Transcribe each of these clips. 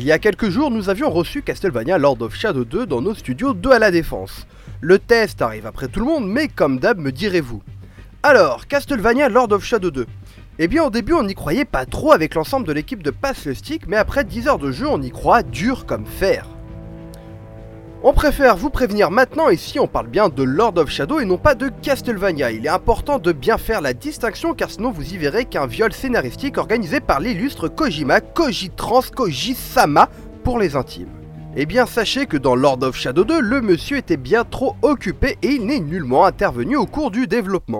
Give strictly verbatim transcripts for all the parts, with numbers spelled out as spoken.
y a quelques jours, nous avions reçu Castlevania Lord of Shadow deux dans nos studios de à la Défense. Le test arrive après tout le monde, mais comme d'hab, me direz-vous. Alors, Castlevania Lord of Shadow deux. Eh bien au début on n'y croyait pas trop avec l'ensemble de l'équipe de Pass le Stick, mais après dix heures de jeu on y croit dur comme fer. On préfère vous prévenir maintenant, ici on parle bien de Lord of Shadow et non pas de Castlevania. Il est important de bien faire la distinction car sinon vous y verrez qu'un viol scénaristique organisé par l'illustre Kojima, Kojitrans, Kojisama pour les intimes. Eh bien sachez que dans Lord of Shadow deux, le monsieur était bien trop occupé et il n'est nullement intervenu au cours du développement.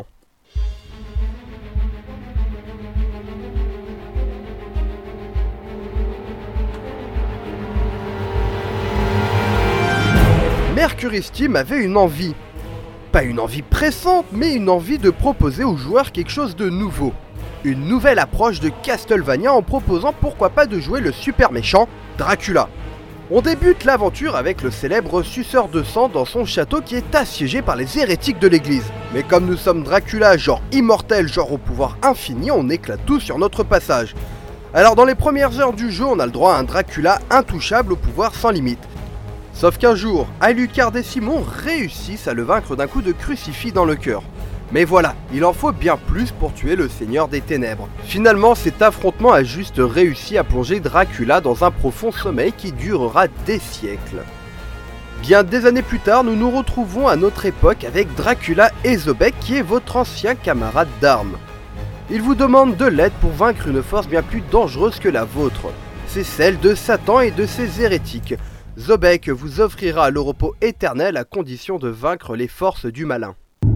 Mercury Steam avait une envie, pas une envie pressante, mais une envie de proposer aux joueurs quelque chose de nouveau. Une nouvelle approche de Castlevania en proposant pourquoi pas de jouer le super méchant Dracula. On débute l'aventure avec le célèbre suceur de sang dans son château qui est assiégé par les hérétiques de l'église. Mais comme nous sommes Dracula, genre immortel, genre au pouvoir infini, on éclate tout sur notre passage. Alors dans les premières heures du jeu, on a le droit à un Dracula intouchable au pouvoir sans limite. Sauf qu'un jour, Alucard et Simon réussissent à le vaincre d'un coup de crucifix dans le cœur. Mais voilà, il en faut bien plus pour tuer le Seigneur des Ténèbres. Finalement, cet affrontement a juste réussi à plonger Dracula dans un profond sommeil qui durera des siècles. Bien des années plus tard, nous nous retrouvons à notre époque avec Dracula et Zobek qui est votre ancien camarade d'armes. Il vous demande de l'aide pour vaincre une force bien plus dangereuse que la vôtre. C'est celle de Satan et de ses hérétiques. Zobek vous offrira le repos éternel à condition de vaincre les forces du malin.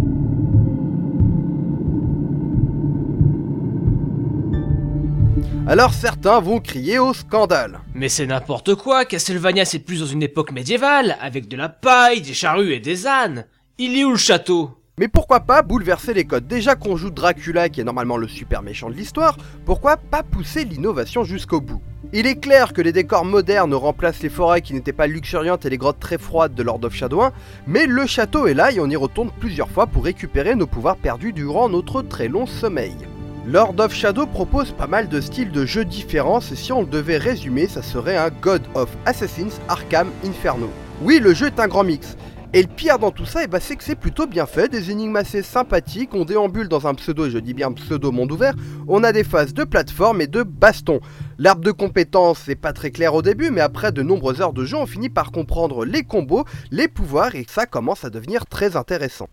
Alors certains vont crier au scandale. Mais c'est n'importe quoi, Castlevania c'est plus dans une époque médiévale, avec de la paille, des charrues et des ânes. Il est où le château ? Mais pourquoi pas bouleverser les codes? Déjà qu'on joue Dracula qui est normalement le super méchant de l'histoire, pourquoi pas pousser l'innovation jusqu'au bout? Il est clair que les décors modernes remplacent les forêts qui n'étaient pas luxuriantes et les grottes très froides de Lord of Shadow un, mais le château est là et on y retourne plusieurs fois pour récupérer nos pouvoirs perdus durant notre très long sommeil. Lord of Shadow propose pas mal de styles de jeux différents et si on le devait résumer, ça serait un God of Assassins Arkham Inferno. Oui, le jeu est un grand mix. Et le pire dans tout ça, eh ben, c'est que c'est plutôt bien fait, des énigmes assez sympathiques, on déambule dans un pseudo, et je dis bien pseudo monde ouvert, on a des phases de plateforme et de baston. L'arbre de compétences c'est pas très clair au début, mais après de nombreuses heures de jeu, on finit par comprendre les combos, les pouvoirs, et ça commence à devenir très intéressant.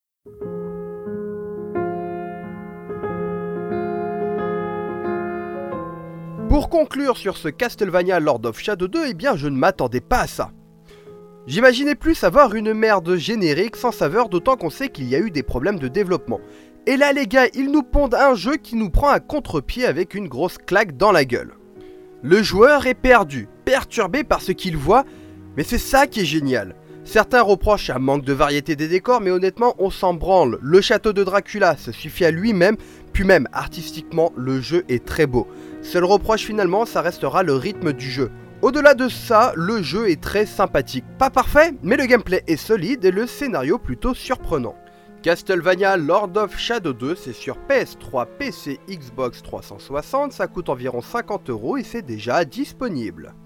Pour conclure sur ce Castlevania Lord of Shadow deux, eh bien je ne m'attendais pas à ça. J'imaginais plus avoir une merde générique sans saveur, d'autant qu'on sait qu'il y a eu des problèmes de développement. Et là les gars, ils nous pondent un jeu qui nous prend à contre-pied avec une grosse claque dans la gueule. Le joueur est perdu, perturbé par ce qu'il voit, mais c'est ça qui est génial. Certains reprochent un manque de variété des décors, mais honnêtement on s'en branle. Le château de Dracula se suffit à lui-même, puis même artistiquement le jeu est très beau. Seul reproche finalement, ça restera le rythme du jeu. Au-delà de ça, le jeu est très sympathique. Pas parfait, mais le gameplay est solide et le scénario plutôt surprenant. Castlevania Lord of Shadow deux, c'est sur P S trois, P C, Xbox trois cent soixante, ça coûte environ cinquante euros et c'est déjà disponible.